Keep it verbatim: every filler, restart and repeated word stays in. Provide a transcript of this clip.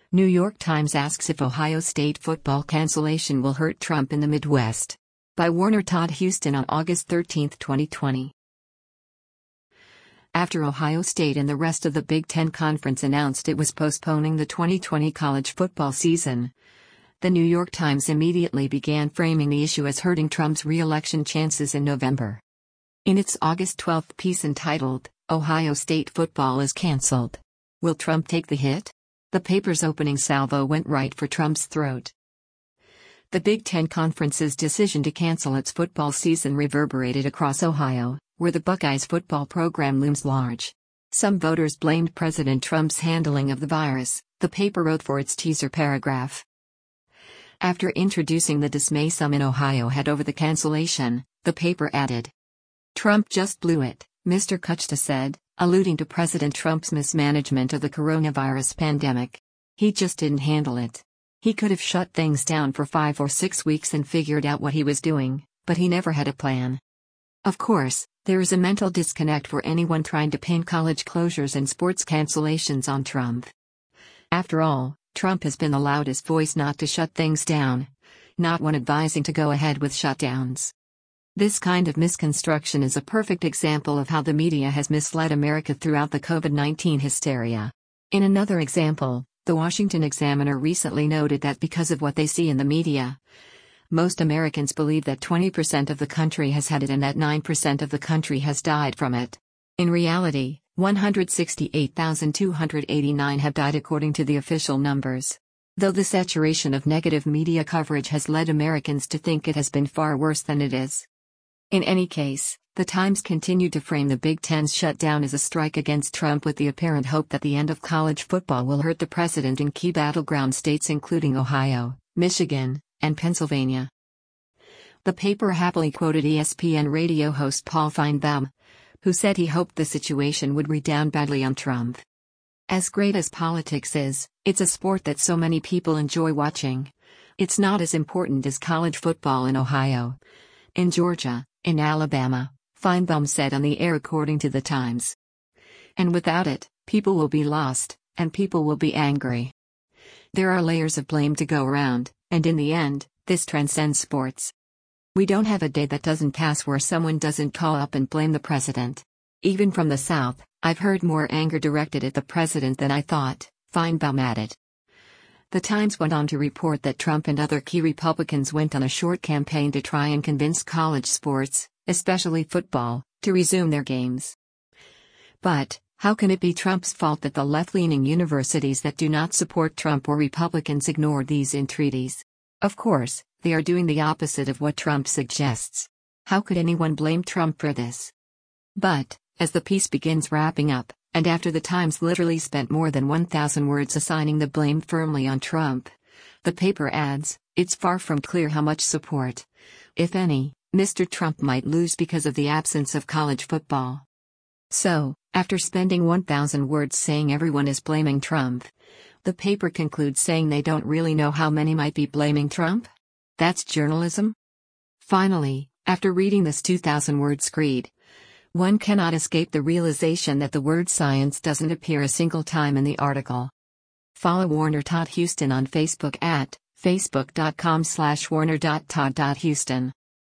New York Times asks if Ohio State football cancellation will hurt Trump in the Midwest. By Warner Todd Huston on August thirteenth, twenty twenty. After Ohio State and the rest of the Big Ten Conference announced it was postponing the twenty twenty college football season, the New York Times immediately began framing the issue as hurting Trump's re-election chances in November. In its August twelfth piece entitled, "Ohio State Football is Canceled. Will Trump Take the Hit?" the paper's opening salvo went right for Trump's throat. The Big Ten Conference's decision to cancel its football season reverberated across Ohio, where the Buckeyes football program looms large. Some voters blamed President Trump's handling of the virus, the paper wrote for its teaser paragraph. After introducing the dismay some in Ohio had over the cancellation, the paper added, "Trump just blew it," Mister Kuchta said, alluding to President Trump's mismanagement of the coronavirus pandemic. "He just didn't handle it. He could have shut things down for five or six weeks and figured out what he was doing, but he never had a plan." Of course, there is a mental disconnect for anyone trying to pin college closures and sports cancellations on Trump. After all, Trump has been the loudest voice not to shut things down, not one advising to go ahead with shutdowns. This kind of misconstruction is a perfect example of how the media has misled America throughout the COVID nineteen hysteria. In another example, the Washington Examiner recently noted that because of what they see in the media, most Americans believe that twenty percent of the country has had it and that nine percent of the country has died from it. In reality, one hundred sixty-eight thousand two hundred eighty-nine have died according to the official numbers. Though the saturation of negative media coverage has led Americans to think it has been far worse than it is. In any case, the Times continued to frame the Big Ten's shutdown as a strike against Trump with the apparent hope that the end of college football will hurt the president in key battleground states including Ohio, Michigan, and Pennsylvania. The paper happily quoted E S P N radio host Paul Feinbaum, who said he hoped the situation would redound badly on Trump. "As great as politics is, it's a sport that so many people enjoy watching. It's not as important as college football in Ohio, in Georgia, in Alabama," Feinbaum said on the air according to the Times. "And without it, people will be lost, and people will be angry. There are layers of blame to go around, and in the end, this transcends sports. We don't have a day that doesn't pass where someone doesn't call up and blame the president. Even from the South, I've heard more anger directed at the president than I thought," Feinbaum added. The Times went on to report that Trump and other key Republicans went on a short campaign to try and convince college sports, especially football, to resume their games. But, how can it be Trump's fault that the left-leaning universities that do not support Trump or Republicans ignored these entreaties? Of course, they are doing the opposite of what Trump suggests. How could anyone blame Trump for this? But, as the piece begins wrapping up, and after the Times literally spent more than one thousand words assigning the blame firmly on Trump, the paper adds, it's far from clear how much support, if any, Mister Trump might lose because of the absence of college football. So, after spending one thousand words saying everyone is blaming Trump, the paper concludes saying they don't really know how many might be blaming Trump? That's journalism? Finally, after reading this two thousand word screed, one cannot escape the realization that the word science doesn't appear a single time in the article. Follow Warner Todd Huston on Facebook at facebook dot com slash warner dot todd dot huston.